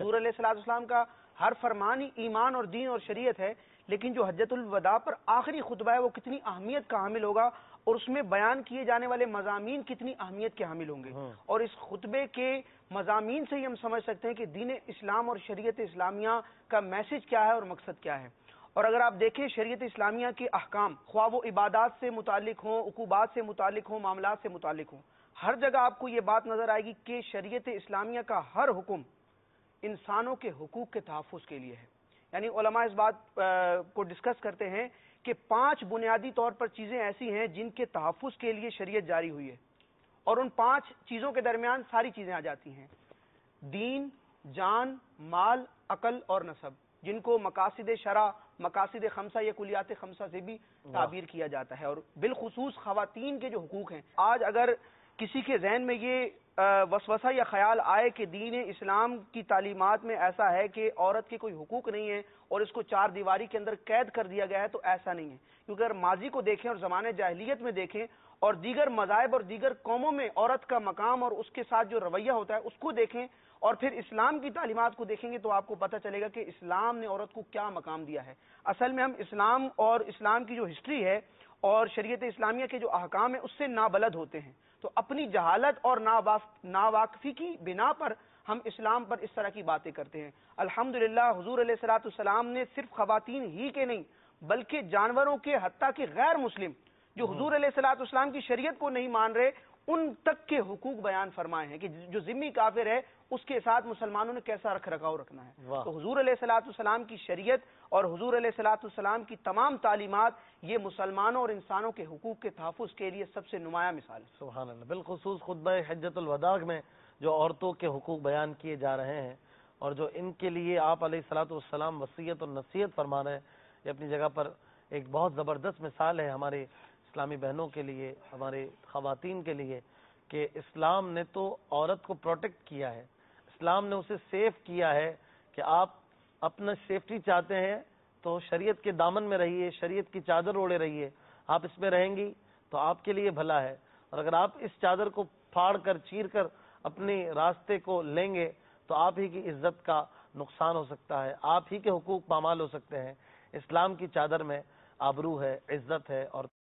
حضور علیہ السلام کا ہر فرمان ہی ایمان اور دین اور شریعت ہے، لیکن جو حجۃ الوداع پر آخری خطبہ ہے وہ کتنی اہمیت کا حامل ہوگا، اور اس میں بیان کیے جانے والے مضامین کتنی اہمیت کے حامل ہوں گے۔ اور اس خطبے کے مضامین سے ہی ہم سمجھ سکتے ہیں کہ دین اسلام اور شریعت اسلامیہ کا میسج کیا ہے اور مقصد کیا ہے۔ اور اگر آپ دیکھیں شریعت اسلامیہ کے احکام، خواہ وہ عبادات سے متعلق ہوں، عقوبات سے متعلق ہوں، معاملات سے متعلق ہوں، ہر جگہ آپ کو یہ بات نظر آئے گی کہ شریعت اسلامیہ کا ہر حکم انسانوں کے حقوق کے تحفظ کے لیے ہے۔ یعنی علماء اس بات کو ڈسکس کرتے ہیں کہ 5 بنیادی طور پر چیزیں ایسی ہیں جن کے تحفظ کے لیے شریعت جاری ہوئی ہے، اور ان 5 چیزوں کے درمیان ساری چیزیں آ جاتی ہیں: دین، جان، مال، عقل اور نسب، جن کو مقاصد شرع، مقاصد خمسہ یا کلیات خمسہ سے بھی تعبیر کیا جاتا ہے۔ اور بالخصوص خواتین کے جو حقوق ہیں، آج اگر کسی کے ذہن میں یہ وسوسہ یا خیال آئے کہ دین اسلام کی تعلیمات میں ایسا ہے کہ عورت کے کوئی حقوق نہیں ہیں اور اس کو 4 دیواری کے اندر قید کر دیا گیا ہے، تو ایسا نہیں ہے، کیونکہ اگر ماضی کو دیکھیں اور زمانے جاہلیت میں دیکھیں اور دیگر مذاہب اور دیگر قوموں میں عورت کا مقام اور اس کے ساتھ جو رویہ ہوتا ہے اس کو دیکھیں، اور پھر اسلام کی تعلیمات کو دیکھیں گے تو آپ کو پتہ چلے گا کہ اسلام نے عورت کو کیا مقام دیا ہے۔ اصل میں ہم اسلام اور اسلام کی جو ہسٹری ہے اور شریعت اسلامیہ کے جو احکام ہیں اس سے نابلد ہوتے ہیں، تو اپنی جہالت اور ناواقفی کی بنا پر ہم اسلام پر اس طرح کی باتیں کرتے ہیں۔ الحمدللہ حضور علیہ الصلوۃ والسلام نے صرف خواتین ہی کے نہیں بلکہ جانوروں کے، حتیٰ کہ غیر مسلم جو حضور علیہ الصلوۃ والسلام کی شریعت کو نہیں مان رہے، ان تک کے حقوق بیان فرمائے ہیں کہ جو ذمہ کافر ہے اس کے ساتھ مسلمانوں نے کیسا رکھاؤ رکھنا ہے۔ تو حضور علیہ الصلوۃ والسلام کی شریعت اور حضور علیہ الصلوۃ والسلام کی تمام تعلیمات یہ مسلمانوں اور انسانوں کے حقوق کے تحفظ کے لیے سب سے نمایاں مثال ہے۔ سبحان اللہ۔ بالخصوص خطبہ حجۃ الوداع میں جو عورتوں کے حقوق بیان کیے جا رہے ہیں اور جو ان کے لیے آپ علیہ الصلوۃ والسلام وصیت اور نصیحت فرما رہے ہیں، یہ اپنی جگہ پر ایک بہت زبردست مثال ہے ہمارے اسلامی بہنوں کے لیے، ہمارے خواتین کے لیے، کہ اسلام نے تو عورت کو پروٹیکٹ کیا ہے، اسلام نے اسے سیف کیا ہے کہ آپ اپنا سیفٹی چاہتے ہیں تو شریعت کے دامن میں رہیے، شریعت کی چادر اوڑے رہیے، آپ اس میں رہیں گی تو آپ کے لیے بھلا ہے، اور اگر آپ اس چادر کو پھاڑ کر چیر کر اپنے راستے کو لیں گے تو آپ ہی کی عزت کا نقصان ہو سکتا ہے، آپ ہی کے حقوق پامال ہو سکتے ہیں۔ اسلام کی چادر میں آبرو ہے، عزت ہے، اور